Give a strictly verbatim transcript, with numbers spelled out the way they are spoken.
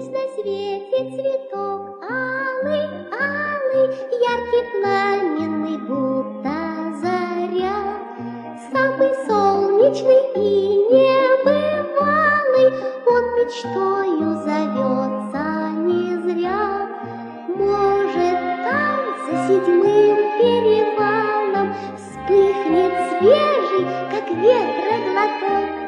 Пусть на свете цветок алый, алый, яркий, пламенный, будто заря, самый солнечный и небывалый, он мечтою зовется не зря. Может, там за седьмым перевалом вспыхнет свежий, как ветра глоток,